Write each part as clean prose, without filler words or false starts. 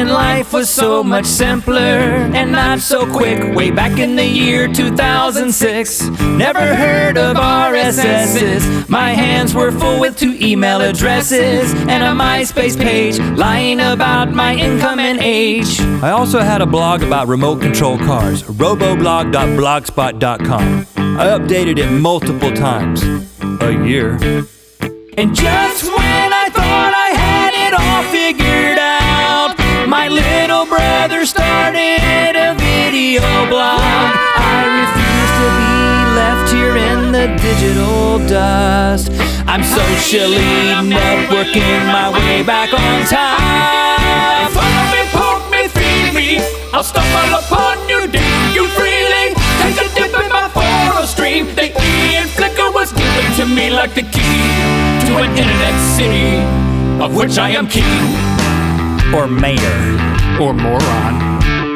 when life was so much simpler and not so quick. Way back in the year 2006, never heard of RSSs. My hands were full with 2 email addresses and a MySpace page lying about my income and age. I also had a blog about remote control cars, roboblog.blogspot.com. I updated it multiple times a year. And just when I thought I had it all figured out, my little brother started a video blog. I refuse to be left here in the digital dust. I'm socially networking my way back on time. Follow me, poke me, feed me, I'll stumble upon you, dig you freely. Take a dip in my photo stream. The Ian Flickr was given to me like the key to an internet city of which I am king. Or mayor. Or moron.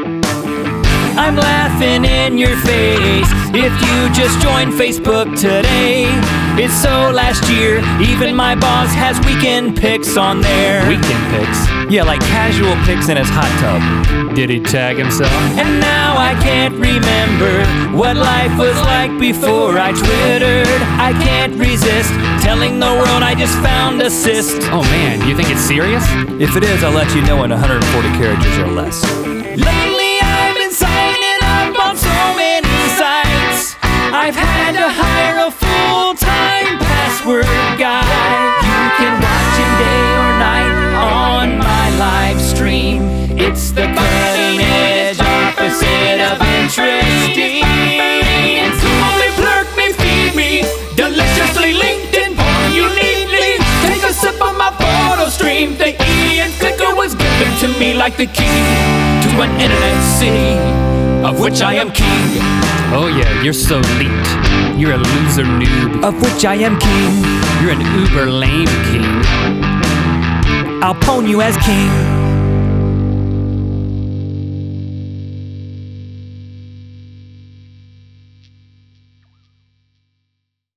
I'm laughing in your face if you just joined Facebook today. It's so last year, even my boss has weekend pics on there. Weekend pics? Yeah, like casual pics in his hot tub. Did he tag himself? And now I can't remember what life was like before I Twittered. I can't resist telling the world I just found a cyst. Oh man, you think it's serious? If it is, I'll let you know in 140 characters or less. Lately I've been signing up on so many sites. I've had to hire a full-time password guy. You can watch him day or night on my live stream. It's the cutting edge opposite of interesting. Fool me, flirt me, feed me, deliciously LinkedIn porn you neatly. Take a sip of my photo stream. The Ian Flickr was given to me like the key to an internet city of which I am king. Oh yeah, you're so leaked. You're a loser noob. Of which I am king. You're an uber lame king. I'll pwn you as king.